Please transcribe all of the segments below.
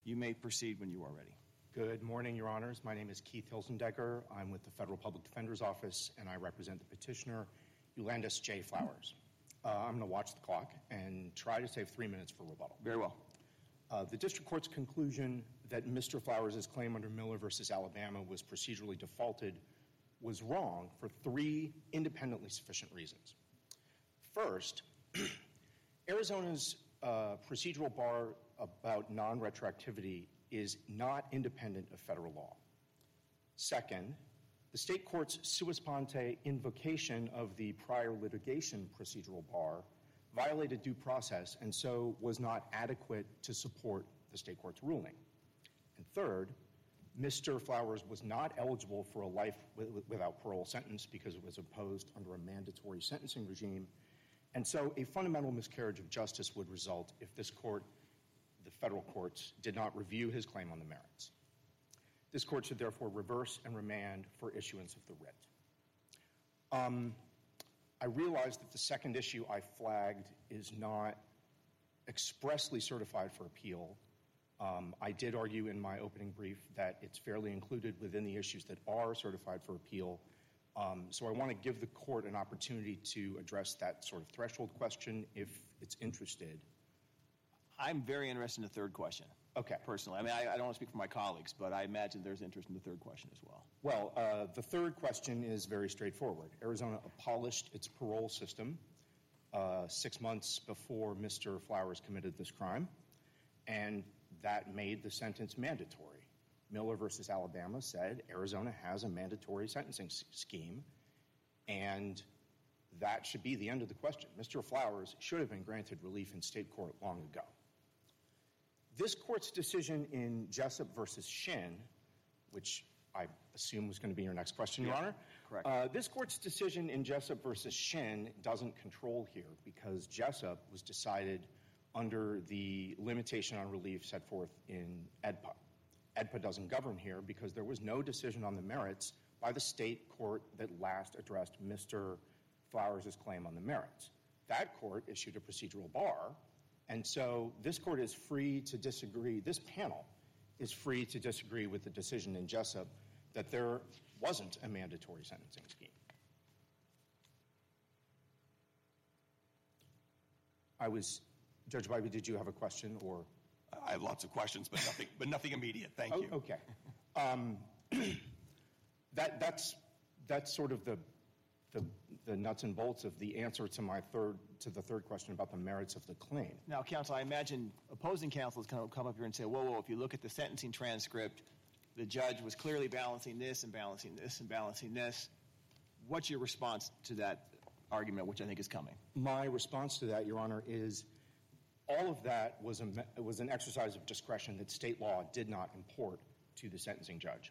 You may proceed when you are ready. Good morning, Your Honors. My name is Keith Hilzendegger. I'm with the Federal Public Defender's Office, and I represent the petitioner, Eulandis J. Flowers. I'm going to watch the clock and try to save 3 minutes for rebuttal. Very well. The district court's conclusion that Mr. Flowers' claim under Miller v. Alabama was procedurally defaulted was wrong for three independently sufficient reasons. First, Arizona's procedural bar about non-retroactivity is not independent of federal law. Second, the state court's sua sponte invocation of the prior litigation procedural bar violated due process and so was not adequate to support the state court's ruling. And third, Mr. Flowers was not eligible for a life without parole sentence because it was imposed under a mandatory sentencing regime. And so a fundamental miscarriage of justice would result if this court, the federal courts, did not review his claim on the merits. This court should therefore reverse and remand for issuance of the writ. I realize that the second issue I flagged is not expressly certified for appeal. I did argue in my opening brief that it's fairly included within the issues that are certified for appeal. So I want to give the court an opportunity to address that sort of threshold question if it's interested. I'm very interested in the third question. Okay. Personally. I mean, I don't want to speak for my colleagues, but I imagine there's interest in the third question as well. Well, the third question is very straightforward. Arizona abolished its parole system 6 months before Mr. Flowers committed this crime, and that made the sentence mandatory. Miller versus Alabama said Arizona has a mandatory sentencing scheme, and that should be the end of the question. Mr. Flowers should have been granted relief in state court long ago. This court's decision in Jessup versus Shin, which I assume was going to be your next question, Your Honor. Correct. This court's decision in Jessup versus Shin doesn't control here because Jessup was decided under the limitation on relief set forth in AEDPA. AEDPA doesn't govern here because there was no decision on the merits by the state court that last addressed Mr. Flowers' claim on the merits. That court issued a procedural bar, and so this court is free to disagree, this panel is free to disagree with the decision in Jessup that there wasn't a mandatory sentencing scheme. Judge Bybee, did you have a question or? I have lots of questions, but nothing immediate. Thank you. Okay. That's sort of the nuts and bolts of the answer to the third question about the merits of the claim. Now, counsel, I imagine opposing counsel is going to come up here and say, whoa, if you look at the sentencing transcript, the judge was clearly balancing this and balancing this and balancing this. What's your response to that argument, which I think is coming? My response to that, Your Honor, is all of that was an exercise of discretion that state law did not import to the sentencing judge.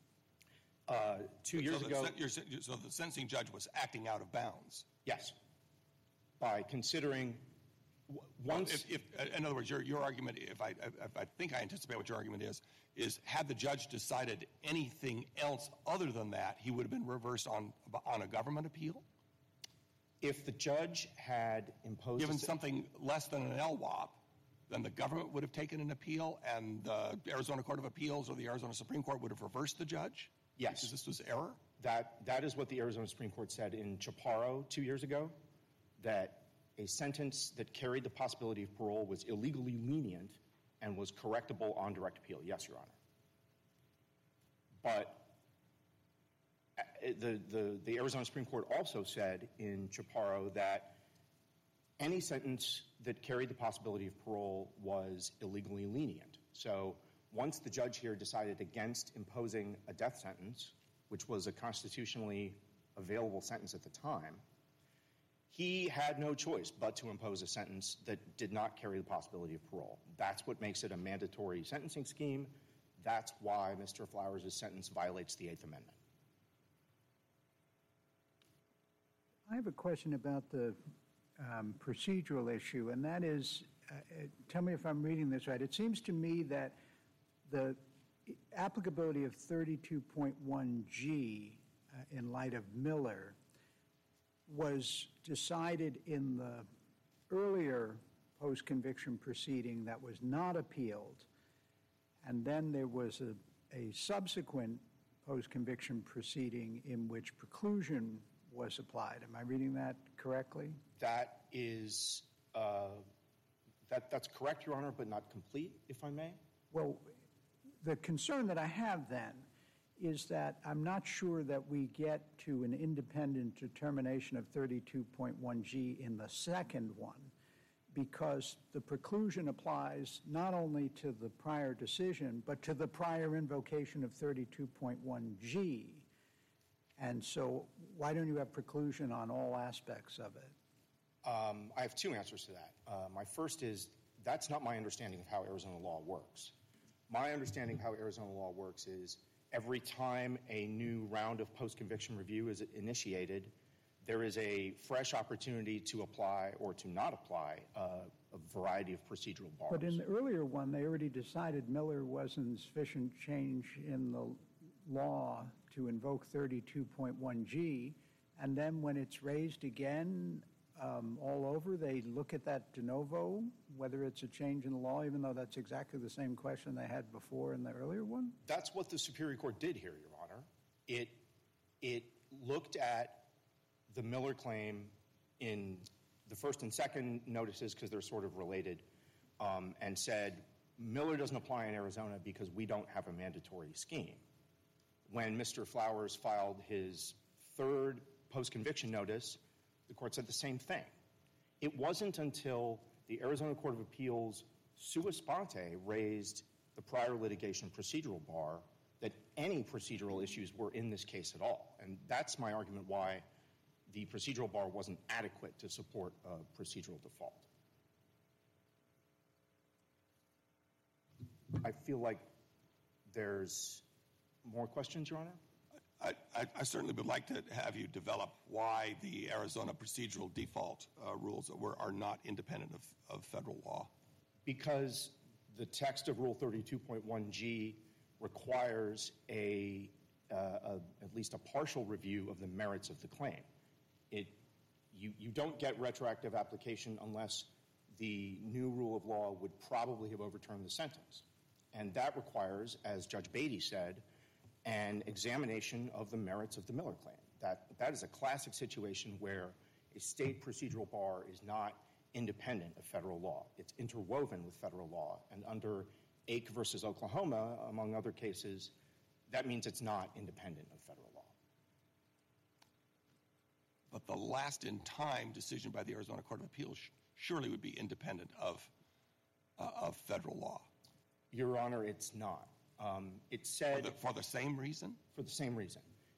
2 years ago... So the sentencing judge was acting out of bounds? Yes. By considering... Once... in other words, your argument, if I think I anticipate what your argument is had the judge decided anything else other than that, he would have been reversed on a government appeal? If the judge had imposed... Given something less than an LWOP, then the government would have taken an appeal and the Arizona Court of Appeals or the Arizona Supreme Court would have reversed the judge? Yes. Because this was error? That is what the Arizona Supreme Court said in Chaparro 2 years ago, that a sentence that carried the possibility of parole was illegally lenient and was correctable on direct appeal. Yes, Your Honor. But the Arizona Supreme Court also said in Chaparro that any sentence that carried the possibility of parole was illegally lenient. So once the judge here decided against imposing a death sentence, which was a constitutionally available sentence at the time, he had no choice but to impose a sentence that did not carry the possibility of parole. That's what makes it a mandatory sentencing scheme. That's why Mr. Flowers' sentence violates the Eighth Amendment. I have a question about the procedural issue, and that is, tell me if I'm reading this right. It seems to me that the applicability of 32.1G in light of Miller was decided in the earlier post-conviction proceeding that was not appealed, and then there was a subsequent post-conviction proceeding in which preclusion was applied. Am I reading that correctly? That is, that's correct, Your Honor, but not complete, if I may. Well, the concern that I have then is that I'm not sure that we get to an independent determination of 32.1G in the second one, because the preclusion applies not only to the prior decision, but to the prior invocation of 32.1G. And so why don't you have preclusion on all aspects of it? I have two answers to that. My first is that's not my understanding of how Arizona law works. My understanding of how Arizona law works is every time a new round of post-conviction review is initiated, there is a fresh opportunity to apply or to not apply a variety of procedural bars. But in the earlier one, they already decided Miller wasn't sufficient change in the law to invoke 32.1G, and then when it's raised again all over, they look at that de novo, whether it's a change in the law, even though that's exactly the same question they had before in the earlier one? That's what the Superior Court did here, Your Honor. It looked at the Miller claim in the first and second notices, because they're sort of related, and said, Miller doesn't apply in Arizona because we don't have a mandatory scheme. When Mr. Flowers filed his third post-conviction notice, the court said the same thing. It wasn't until the Arizona Court of Appeals sua sponte raised the prior litigation procedural bar that any procedural issues were in this case at all. And that's my argument why the procedural bar wasn't adequate to support a procedural default. I feel like there's more questions, Your Honor? I certainly would like to have you develop why the Arizona procedural default rules are not independent of federal law. Because the text of Rule 32.1G requires at least a partial review of the merits of the claim. You don't get retroactive application unless the new rule of law would probably have overturned the sentence. And that requires, as Judge Beatty said, an examination of the merits of the Miller claim. That is a classic situation where a state procedural bar is not independent of federal law. It's interwoven with federal law. And under Ake versus Oklahoma, among other cases, that means it's not independent of federal law. But the last in time decision by the Arizona Court of Appeals surely would be independent of federal law. Your Honor, it's not. It said... For the same reason? For the same reason.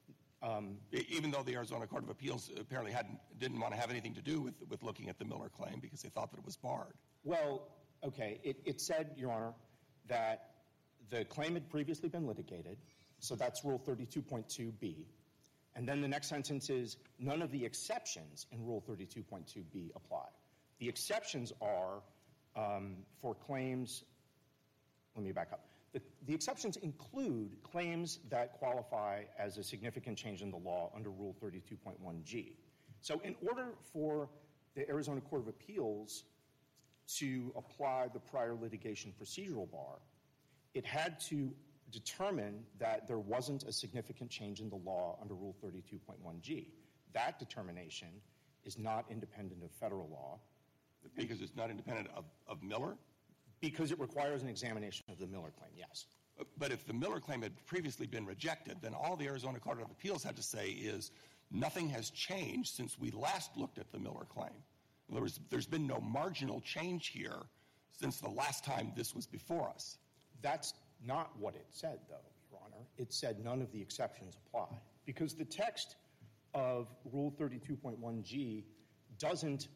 Even though the Arizona Court of Appeals apparently didn't want to have anything to do with looking at the Miller claim because they thought that it was barred. Well, okay. It said, Your Honor, that the claim had previously been litigated, so that's Rule 32.2b. And then the next sentence is, none of the exceptions in Rule 32.2b apply. The exceptions are for claims... Let me back up. The exceptions include claims that qualify as a significant change in the law under Rule 32.1G. So in order for the Arizona Court of Appeals to apply the prior litigation procedural bar, it had to determine that there wasn't a significant change in the law under Rule 32.1G. That determination is not independent of federal law. Because it's not independent of Miller? Because it requires an examination of the Miller claim, yes. But if the Miller claim had previously been rejected, then all the Arizona Court of Appeals had to say is nothing has changed since we last looked at the Miller claim. In other words, there's been no marginal change here since the last time this was before us. That's not what it said, though, Your Honor. It said none of the exceptions apply. Because the text of Rule 32.1G doesn't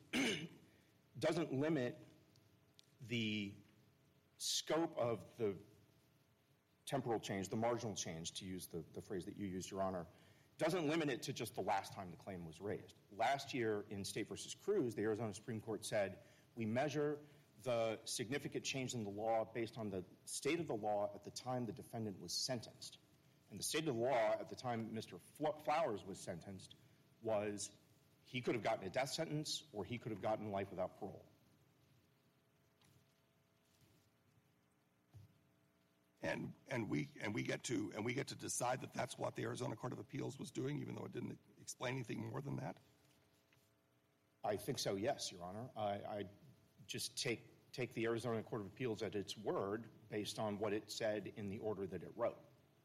limit the scope of the temporal change, the marginal change, to use the phrase that you used, Your Honor, doesn't limit it to just the last time the claim was raised. Last year in State v. Cruz, the Arizona Supreme Court said, we measure the significant change in the law based on the state of the law at the time the defendant was sentenced. And the state of the law at the time Mr. Flowers was sentenced was he could have gotten a death sentence or he could have gotten life without parole. and we get to decide that that's what the Arizona Court of Appeals was doing, even though it didn't explain anything more than that? I think so, yes, Your Honor. I just take the Arizona Court of Appeals at its word based on what it said in the order that it wrote.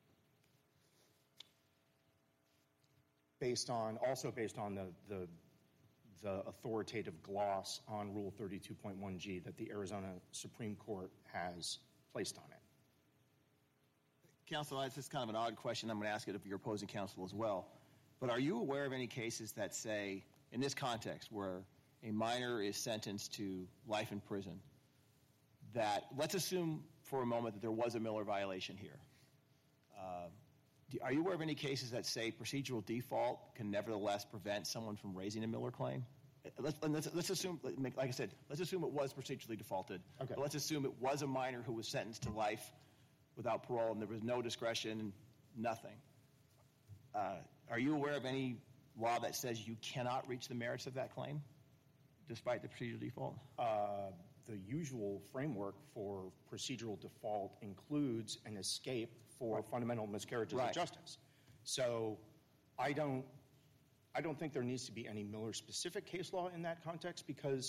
Also based on the authoritative gloss on Rule 32.1G that the Arizona Supreme Court has placed on it. Counsel, this is kind of an odd question. I'm going to ask it of your opposing counsel as well. But are you aware of any cases that say, in this context, where a minor is sentenced to life in prison, that let's assume for a moment that there was a Miller violation here? Are you aware of any cases that say procedural default can nevertheless prevent someone from raising a Miller claim? Let's assume, like I said, let's assume it was procedurally defaulted. Okay. But let's assume it was a minor who was sentenced to life without parole and there was no discretion, nothing. Are you aware of any law that says you cannot reach the merits of that claim despite the procedural default? The usual framework for procedural default includes an escape for fundamental miscarriages of justice. So I don't think there needs to be any Miller-specific case law in that context because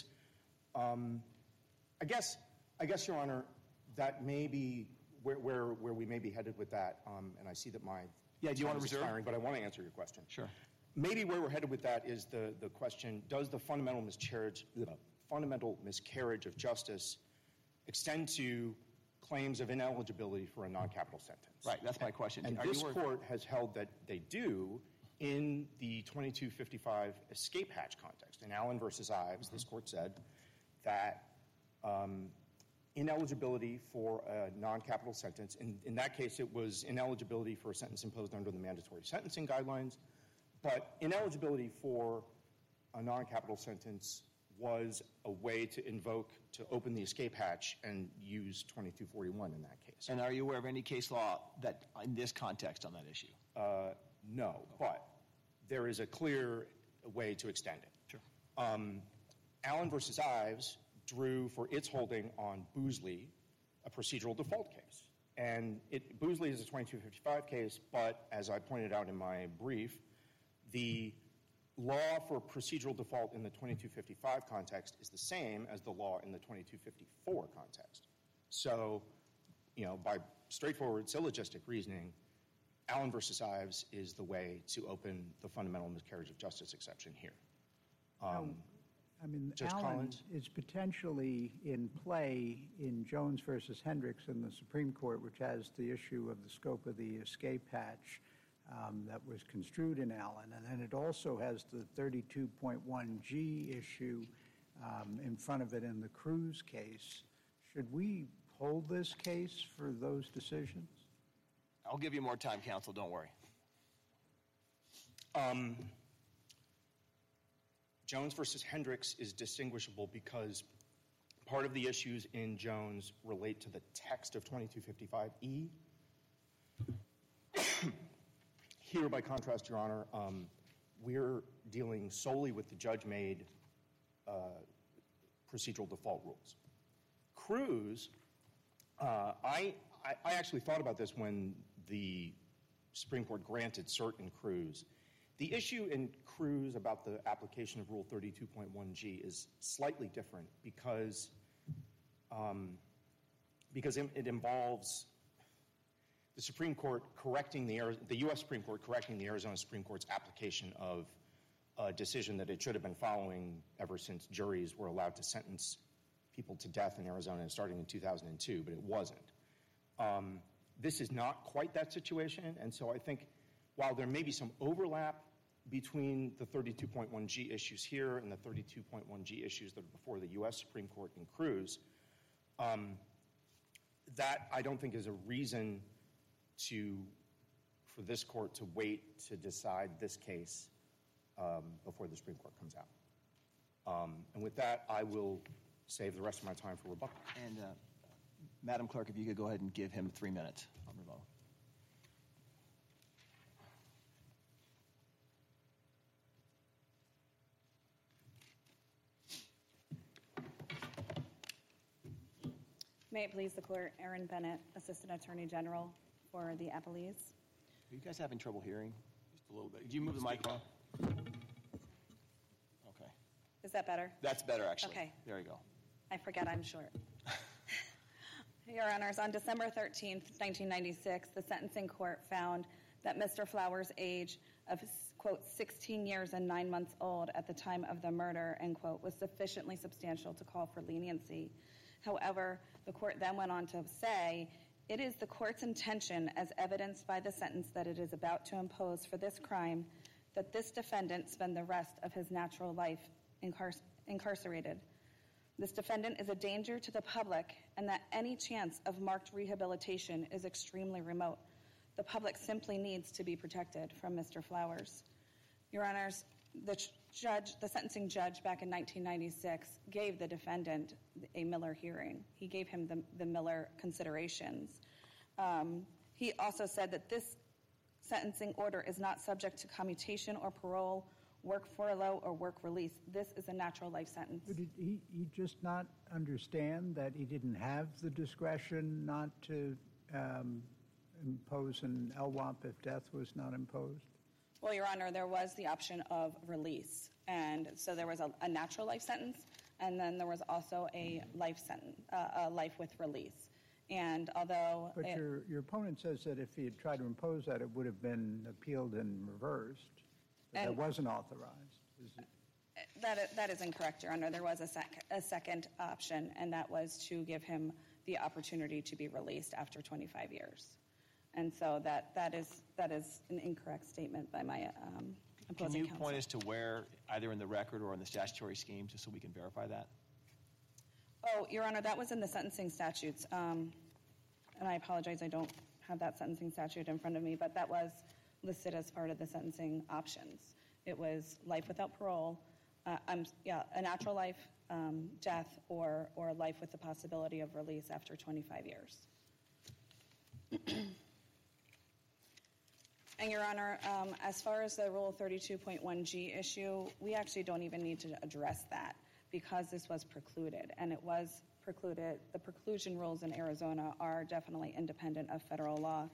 I guess, Your Honor, that may be where we may be headed with that, and I see that my do you want to time is reserve? expiring, but I want to answer your question. Sure. Maybe where we're headed with that is the question, does the fundamental miscarriage of justice extend to claims of ineligibility for a non-capital sentence? Right, that's my question. And this court has held that they do in the 2255 escape hatch context. In Allen versus Ives, this court said that ineligibility for a non-capital sentence, in that case it was ineligibility for a sentence imposed under the mandatory sentencing guidelines, but ineligibility for a non-capital sentence was a way to open the escape hatch and use 2241 in that case. And are you aware of any case law that, in this context, on that issue? No, but there is a clear way to extend it. Sure. Allen versus Ives drew for its holding on Boozley a procedural default case. And Boozley is a 2255 case, but as I pointed out in my brief, the law for procedural default in the 2255 context is the same as the law in the 2254 context. So, by straightforward syllogistic reasoning, Allen versus Ives is the way to open the fundamental miscarriage of justice exception here. Judge Allen Collins? is potentially in play in Jones versus Hendricks in the Supreme Court, which has the issue of the scope of the escape hatch that was construed in Allen. And then it also has the 32.1G issue in front of it in the Cruz case. Should we hold this case for those decisions? I'll give you more time, counsel, don't worry. Jones versus Hendricks is distinguishable because part of the issues in Jones relate to the text of 2255E. Here, by contrast, Your Honor, we're dealing solely with the judge-made procedural default rules. Cruz, I actually thought about this when the Supreme Court granted cert in Cruz. The issue in Cruz about the application of Rule 32.1G is slightly different because it involves the Supreme Court correcting the U.S. Supreme Court correcting the Arizona Supreme Court's application of a decision that it should have been following ever since juries were allowed to sentence people to death in Arizona starting in 2002, but it wasn't. This is not quite that situation, and so I think while there may be some overlap between the 32.1G issues here and the 32.1G issues that are before the U.S. Supreme Court in Cruz, that I don't think is a reason for this court to wait to decide this case before the Supreme Court comes out. And with that, I will save the rest of my time for rebuttal. And Madam Clerk, if you could go ahead and give him 3 minutes on rebuttal. May it please the court, Erin Bennett, Assistant Attorney General for the appellees. Are you guys having trouble hearing? Just a little bit. Did you move the microphone? Okay. Is that better? That's better, actually. Okay. There you go. I forget I'm short. Your Honors, on December 13th, 1996, the sentencing court found that Mr. Flowers' age of, quote, 16 years and 9 months old at the time of the murder, end quote, was sufficiently substantial to call for leniency. However, the court then went on to say, it is the court's intention, as evidenced by the sentence that it is about to impose for this crime, that this defendant spend the rest of his natural life incarcerated. This defendant is a danger to the public, and that any chance of marked rehabilitation is extremely remote. The public simply needs to be protected from Mr. Flowers. Your Honors, the sentencing judge back in 1996 gave the defendant a Miller hearing. He gave him the Miller considerations. He also said that this sentencing order is not subject to commutation or parole, work furlough, or work release. This is a natural life sentence. Did he just not understand that he didn't have the discretion not to impose an LWOP if death was not imposed? Well, Your Honor, there was the option of release. And so there was a natural life sentence, and then there was also a life sentence, a life with release. And although... But your opponent says that if he had tried to impose that, it would have been appealed and reversed. But that wasn't authorized. That is incorrect, Your Honor. There was a second option, and that was to give him the opportunity to be released after 25 years. And so that is an incorrect statement by my opposing counsel. Can you point us to where, either in the record or in the statutory scheme, just so we can verify that? Oh, Your Honor, that was in the sentencing statutes. And I apologize, I don't have that sentencing statute in front of me, but that was listed as part of the sentencing options. It was life without parole, a natural life, death, or life with the possibility of release after 25 years. And Your Honor, as far as the Rule 32.1G issue, we actually don't even need to address that because this was precluded, and it was precluded. The preclusion rules in Arizona are definitely independent of federal law.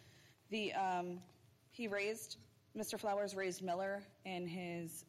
Mr. Flowers raised Miller in his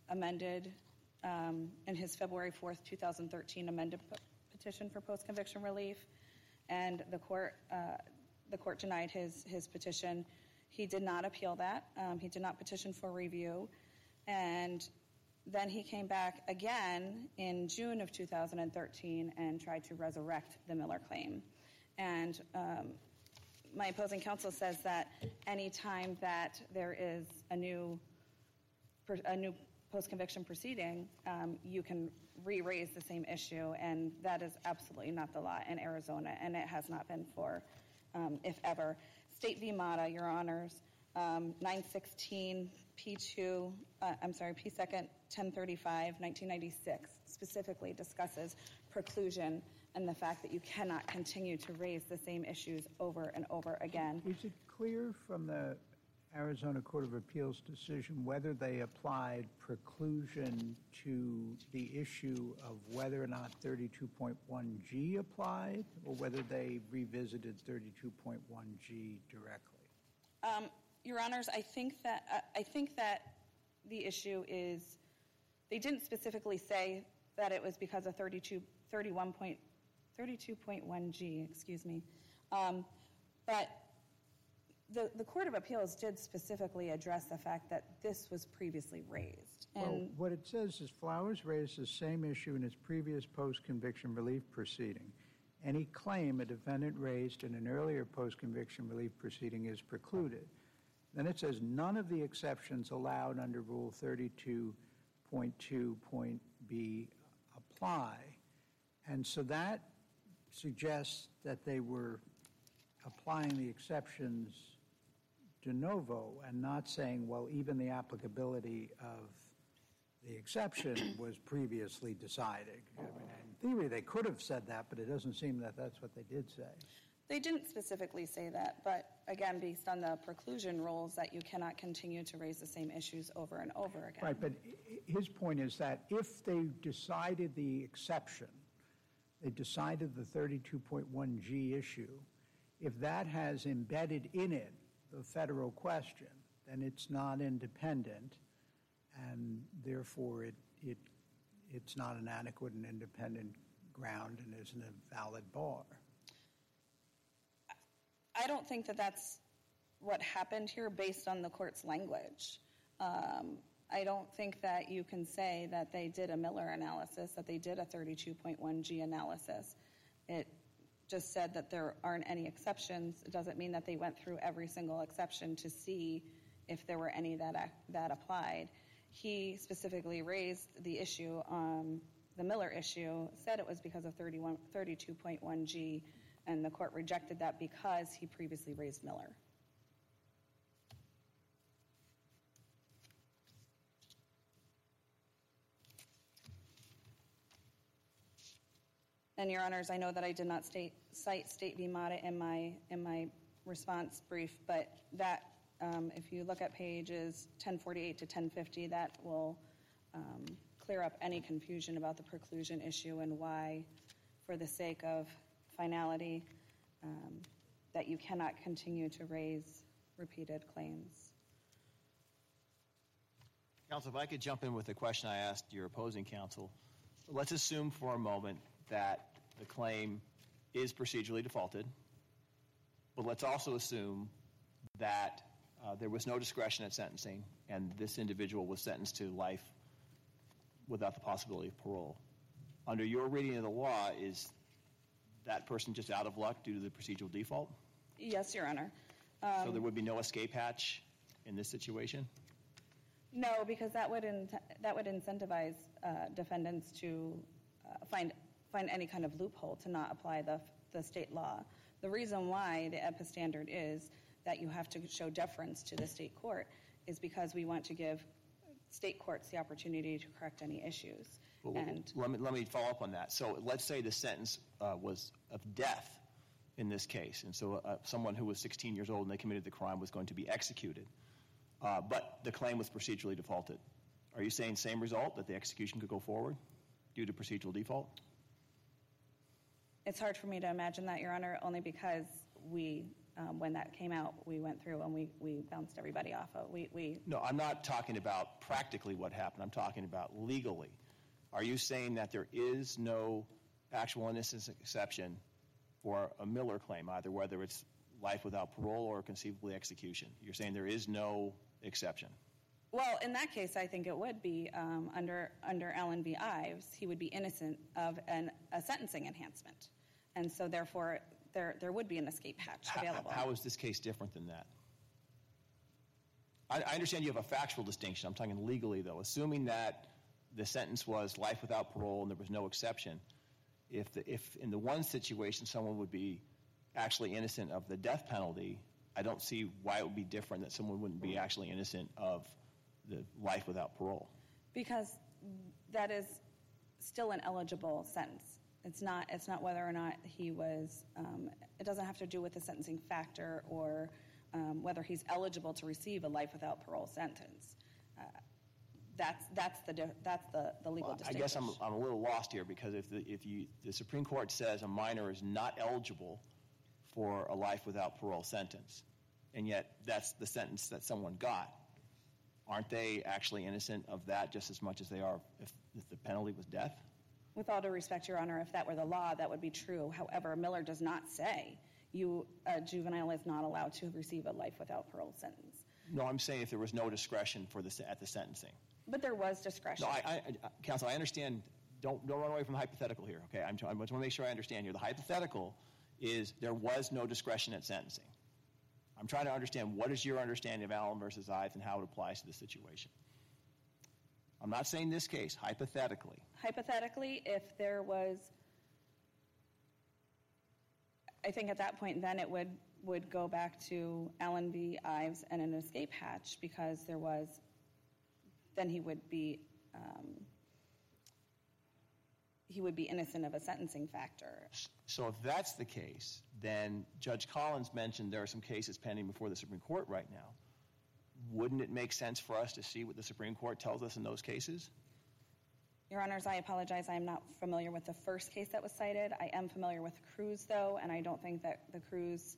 in his February 4th, 2013 amended petition for post-conviction relief, and the court denied his petition. He did not appeal that. He did not petition for review, and then he came back again in June of 2013 and tried to resurrect the Miller claim. And my opposing counsel says that any time that there is a new post-conviction proceeding, you can re-raise the same issue, and that is absolutely not the law in Arizona, and it has not been for, if ever. State v. Mata, Your Honors, 916 P2, P2nd 1035, 1996, specifically discusses preclusion and the fact that you cannot continue to raise the same issues over and over again. Is it clear from the Arizona Court of Appeals decision whether they applied preclusion to the issue of whether or not 32.1G applied, or whether they revisited 32.1G directly? Your Honors, I think that the issue is, they didn't specifically say that it was because of 32.1G, excuse me. But the Court of Appeals did specifically address the fact that this was previously raised. Well, what it says is Flowers raised the same issue in his previous post-conviction relief proceeding. Any claim a defendant raised in an earlier post-conviction relief proceeding is precluded. Then it says none of the exceptions allowed under Rule 32.2.B apply. And so that suggests that they were applying the exceptions de novo and not saying, well, even the applicability of the exception was previously decided. I mean, in theory, they could have said that, but it doesn't seem that that's what they did say. They didn't specifically say that, but again, based on the preclusion rules, that you cannot continue to raise the same issues over and over again. Right, but his point is that if they decided the exception, they decided the 32.1G issue, if that has embedded in it the federal question, then it's not independent, and therefore it's not an adequate and independent ground and isn't a valid bar. I don't think that that's what happened here based on the court's language. I don't think that you can say that they did a Miller analysis, that they did a 32.1G analysis. It just said that there aren't any exceptions. It doesn't mean that they went through every single exception to see if there were any that applied. He specifically raised the issue, the Miller issue, said it was because of 32.1G, and the court rejected that because he previously raised Miller. And Your Honors, I know that I did not cite State v. Mata in my response brief, but that, if you look at pages 1048 to 1050, that will clear up any confusion about the preclusion issue and why, for the sake of finality, that you cannot continue to raise repeated claims. Counsel, if I could jump in with a question I asked your opposing counsel. Let's assume for a moment that the claim is procedurally defaulted, but let's also assume that there was no discretion at sentencing and this individual was sentenced to life without the possibility of parole. Under your reading of the law, is that person just out of luck due to the procedural default? Yes, Your Honor. So there would be no escape hatch in this situation? No, because that would incentivize defendants to find any kind of loophole to not apply the state law. The reason why the EPA standard is that you have to show deference to the state court is because we want to give state courts the opportunity to correct any issues. Well, let me follow up on that. So let's say the sentence was of death in this case, and so someone who was 16 years old and they committed the crime was going to be executed, but the claim was procedurally defaulted. Are you saying same result, that the execution could go forward due to procedural default? It's hard for me to imagine that, Your Honor, only because we, when that came out, we went through and we bounced everybody off of. No, I'm not talking about practically what happened. I'm talking about legally. Are you saying that there is no actual innocence exception for a Miller claim, either whether it's life without parole or conceivably execution? You're saying there is no exception? Well, in that case, I think it would be under Allen v. Ives, he would be innocent of a sentencing enhancement. And so, therefore, there would be an escape hatch available. How is this case different than that? I understand you have a factual distinction. I'm talking legally, though. Assuming that the sentence was life without parole and there was no exception, if in the one situation someone would be actually innocent of the death penalty, I don't see why it would be different that someone wouldn't be actually innocent of the life without parole. Because that is still an eligible sentence. It's not whether or not he was, it doesn't have to do with the sentencing factor or whether he's eligible to receive a life without parole sentence. That's the legal distinction. I guess I'm a little lost here, because if the Supreme Court says a minor is not eligible for a life without parole sentence, and yet that's the sentence that someone got, aren't they actually innocent of that just as much as they are if the penalty was death? With all due respect, Your Honor, if that were the law, that would be true. However, Miller does not say a juvenile is not allowed to receive a life without parole sentence. No, I'm saying if there was no discretion at the sentencing. But there was discretion. No, Counsel, I understand. Don't run away from the hypothetical here, okay? I just want to make sure I understand here. The hypothetical is there was no discretion at sentencing. I'm trying to understand, what is your understanding of Allen versus Ives and how it applies to the situation? I'm not saying this case, hypothetically. Hypothetically, if there was, I think at that point then it would go back to Allen v. Ives and an escape hatch, because there was, then he would be innocent of a sentencing factor. So if that's the case, then Judge Collins mentioned there are some cases pending before the Supreme Court right now. Wouldn't it make sense for us to see what the Supreme Court tells us in those cases? Your Honors, I apologize. I am not familiar with the first case that was cited. I am familiar with Cruz, though, and I don't think that the Cruz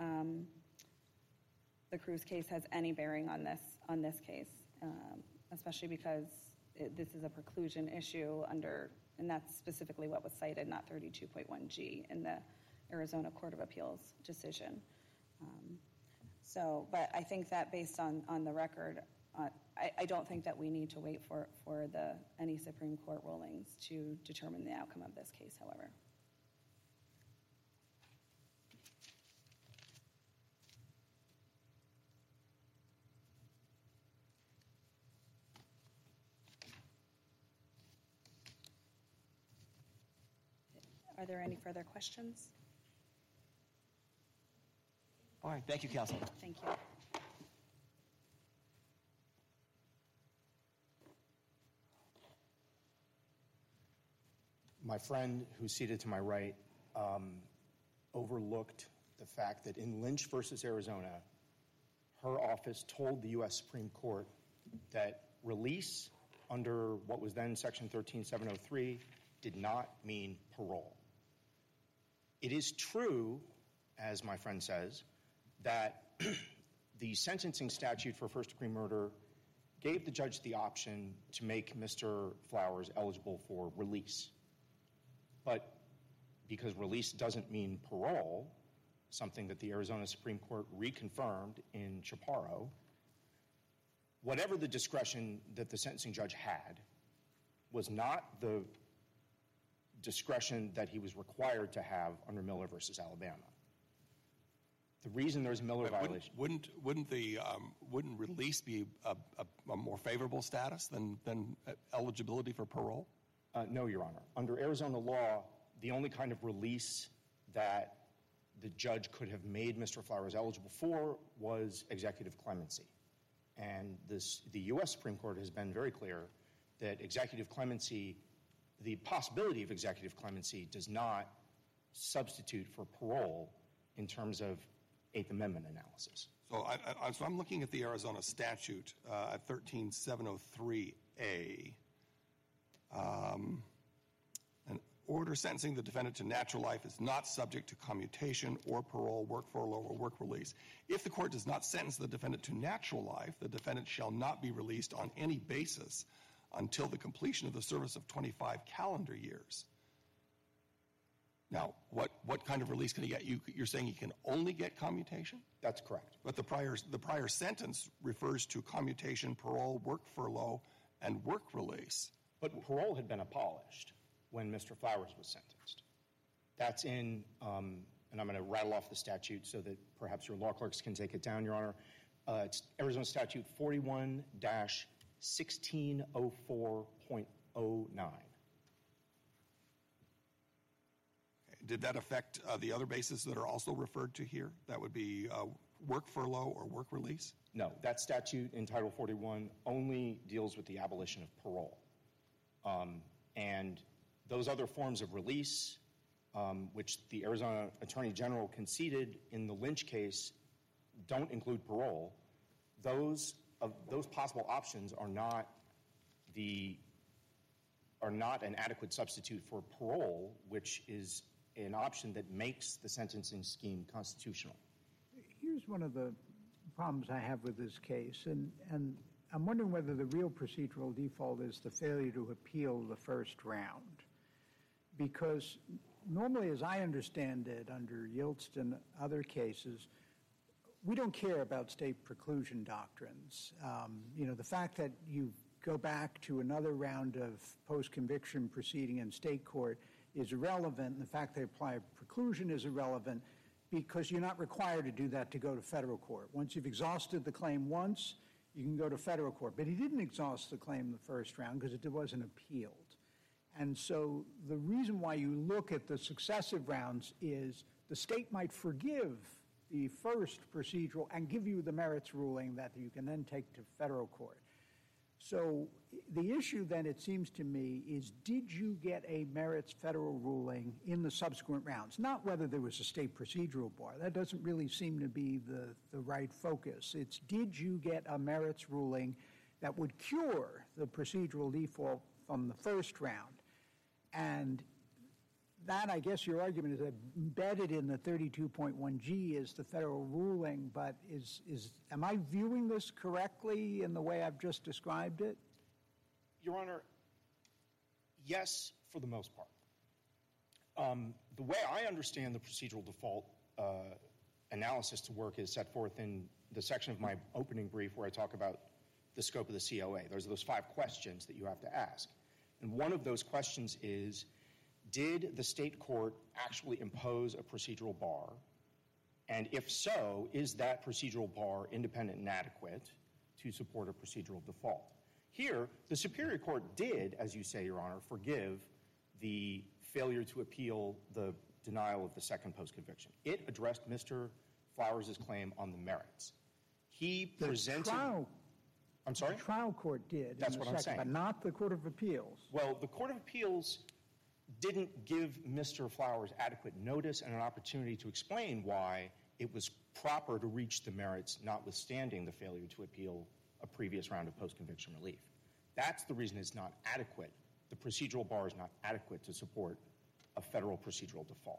case has any bearing on this case, especially because this is a preclusion issue and that's specifically what was cited, not 32.1G in the Arizona Court of Appeals decision. But I think that based on the record, I don't think that we need to wait for any Supreme Court rulings to determine the outcome of this case, however. Are there any further questions? All right, thank you, counsel. Thank you. My friend who's seated to my right overlooked the fact that in Lynch versus Arizona, her office told the U.S. Supreme Court that release under what was then Section 13703 did not mean parole. It is true, as my friend says, that the sentencing statute for first-degree murder gave the judge the option to make Mr. Flowers eligible for release. But because release doesn't mean parole, something that the Arizona Supreme Court reconfirmed in Chaparro, whatever the discretion that the sentencing judge had was not the discretion that he was required to have under Miller versus Alabama. The reason there's a Miller violation... Wouldn't release be a more favorable status than eligibility for parole? No, Your Honor. Under Arizona law, the only kind of release that the judge could have made Mr. Flowers eligible for was executive clemency. And the U.S. Supreme Court has been very clear that executive clemency, the possibility of executive clemency does not substitute for parole in terms of Eighth Amendment analysis. So I'm looking at the Arizona statute at 13703A. An order sentencing the defendant to natural life is not subject to commutation or parole, work furlough, or work release. If the court does not sentence the defendant to natural life, the defendant shall not be released on any basis until the completion of the service of 25 calendar years. Now, what kind of release can he get? You're saying he can only get commutation? That's correct. But the prior sentence refers to commutation, parole, work furlough, and work release. But parole had been abolished when Mr. Flowers was sentenced. That's in, and I'm going to rattle off the statute so that perhaps your law clerks can take it down, Your Honor. It's Arizona Statute 41-1604.09. Did that affect the other bases that are also referred to here? That would be work furlough or work release? No, that statute in Title 41 only deals with the abolition of parole. And those other forms of release, which the Arizona Attorney General conceded in the Lynch case, don't include parole. Those possible options are not an adequate substitute for parole, which is an option that makes the sentencing scheme constitutional. Here's one of the problems I have with this case, and I'm wondering whether the real procedural default is the failure to appeal the first round. Because normally, as I understand it, under Yiltsin and other cases, we don't care about state preclusion doctrines. The fact that you go back to another round of post-conviction proceeding in state court is irrelevant, and the fact they apply preclusion is irrelevant because you're not required to do that to go to federal court. Once you've exhausted the claim once, you can go to federal court. But he didn't exhaust the claim in the first round because it wasn't appealed. And so the reason why you look at the successive rounds is the state might forgive the first procedural and give you the merits ruling that you can then take to federal court. So the issue then, it seems to me, is did you get a merits federal ruling in the subsequent rounds? Not whether there was a state procedural bar. That doesn't really seem to be the right focus. It's did you get a merits ruling that would cure the procedural default from the first round. And that, I guess your argument is embedded in the 32.1G is the federal ruling, but am I viewing this correctly in the way I've just described it? Your Honor, yes, for the most part. The way I understand the procedural default analysis to work is set forth in the section of my opening brief where I talk about the scope of the COA. Those are those 5 questions that you have to ask. And one of those questions is, did the state court actually impose a procedural bar? And if so, is that procedural bar independent and adequate to support a procedural default? Here, the Superior Court did, as you say, Your Honor, forgive the failure to appeal the denial of the second post-conviction. It addressed Mr. Flowers' claim on the merits. He presented... I'm sorry? The trial court did. That's what I'm saying. But not the Court of Appeals. Well, the Court of Appeals didn't give Mr. Flowers adequate notice and an opportunity to explain why it was proper to reach the merits, notwithstanding the failure to appeal a previous round of post-conviction relief. That's the reason it's not adequate. The procedural bar is not adequate to support a federal procedural default.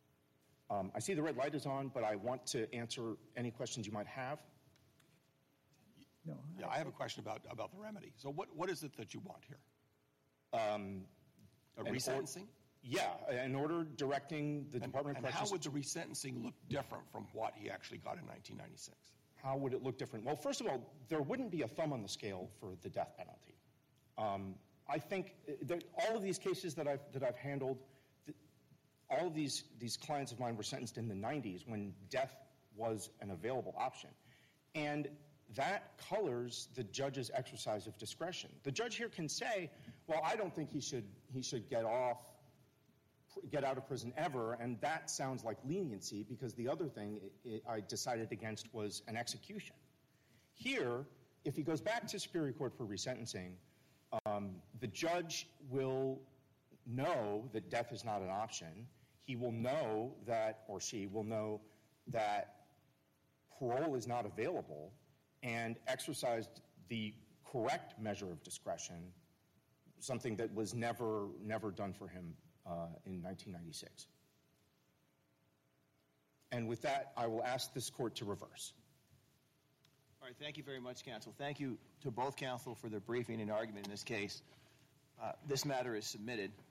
I see the red light is on, but I want to answer any questions you might have. No. Yeah, I have a question about the remedy. So what is it that you want here? A resentencing? Yeah, an order directing the Department of Corrections. And how would the resentencing look different from what he actually got in 1996? How would it look different? Well, first of all, there wouldn't be a thumb on the scale for the death penalty. I think that all of these cases that I've handled, all of these clients of mine were sentenced in the 90s when death was an available option. And that colors the judge's exercise of discretion. The judge here can say, well, I don't think he should get out of prison ever, and that sounds like leniency because the other thing I decided against was an execution. Here, if he goes back to Superior Court for resentencing, the judge will know that death is not an option. He will know that, or she will know that parole is not available and exercised the correct measure of discretion, something that was never done for him in 1996. And with that, I will ask this court to reverse. All right, thank you very much, counsel. Thank you to both counsel for their briefing and argument in this case. This matter is submitted.